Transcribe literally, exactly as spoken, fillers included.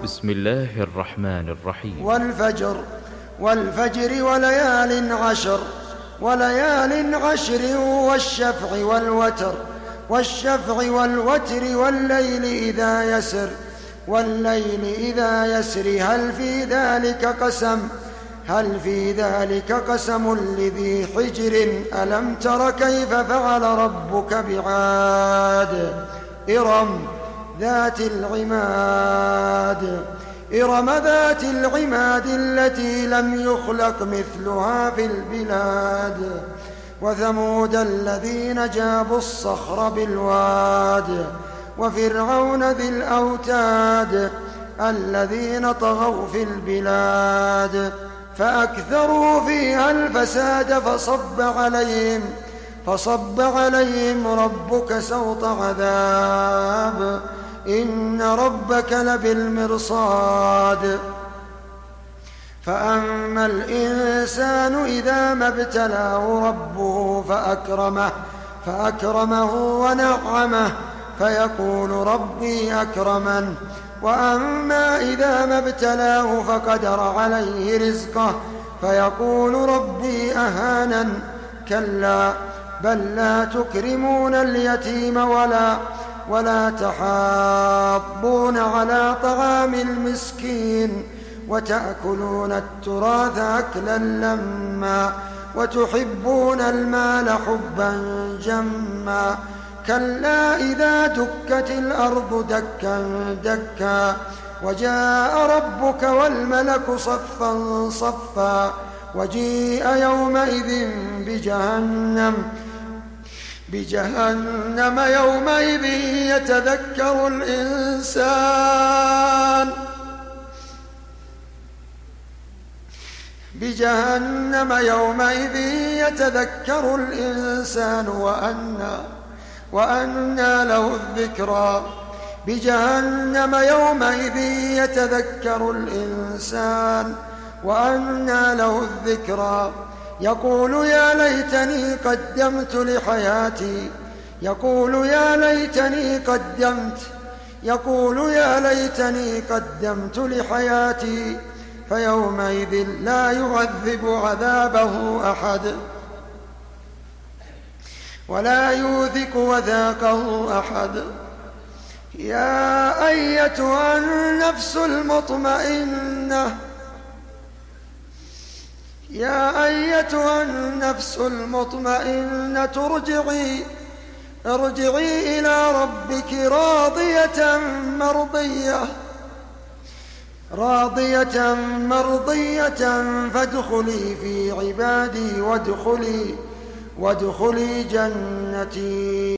بسم الله الرحمن الرحيم. والفجر والفجر وليال عشر وليال عشر والشفع والوتر والشفع والوتر والليل إذا يسر والليل إذا يسر هل في ذلك قسم هل في ذلك قسم لذي حجر ألم تر كيف فعل ربك بعاد إرم ذات العماد إرم ذات العماد التي لم يخلق مثلها في البلاد وثمود الذين جابوا الصخر بالواد وفرعون ذي الأوتاد الذين طغوا في البلاد فأكثروا فيها الفساد فصب عليهم فصب عليهم ربك سوط عذاب إن ربك لبالمرصاد فأما الإنسان إذا ما ابتلاه ربه فأكرمه فأكرمه ونعمه فيقول ربي أكرمن وأما إذا ما ابتلاه فقدر عليه رزقه فيقول ربي أهانن كلا بل لا تكرمون اليتيم ولا ولا تحاضون على طعام المسكين وتأكلون التراث أكلا لما وتحبون المال حبا جما كلا إذا دكت الأرض دكا دكا وجاء ربك والملك صفا صفا وجيء يومئذ بجهنم بجهنم يومئذ يتذكر الإنسان بجهنم يومئذ يتذكر الإنسان وأنى وأنى له الذكرى بجهنم يومئذ يتذكر الإنسان وأنى له الذكرى يقول يا ليتني قدمت لحياتي يقول يا ليتني قدمت يقول يا ليتني قدمت لحياتي فيومئذ لا يعذب عذابه أحد ولا يوثق وثاقه أحد يا أيتها النفس المطمئنة يا أيتها النفس المطمئنة ارجعي ارجعي إلى ربك راضية مرضية راضية مرضية فادخلي في عبادي وادخلي وادخلي جنتي.